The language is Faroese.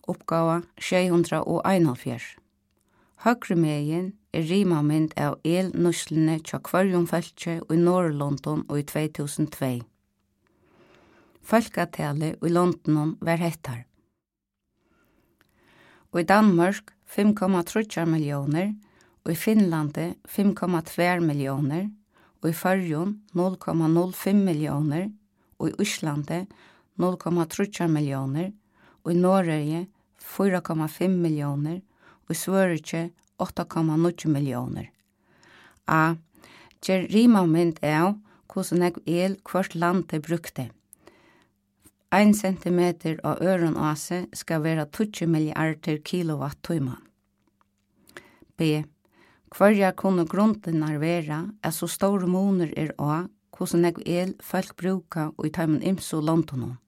Uppgava 641. Høgremegin rimamynd av elnuslene tja kvarjum fæltje i Norrlondon og i 2002. Fölkatali i London var hettar. Og i Danmark 5,3 millioner, og i Finnlande 5,2 millioner, og i Førjun 0,05 millioner, og i Íslande 0,3 millioner, og i Norge 4,5 millioner, og i Sverige 8,9 millioner. A. Ger rimamynd av hvordan jeg el hvert land er brukte. 1 centimeter av ørenase skal være 20 milliarder kilowattimmar. B. Hverja kunne grunden være at så store moner av hvordan jeg el folk bruker og i teimen imso Londonon.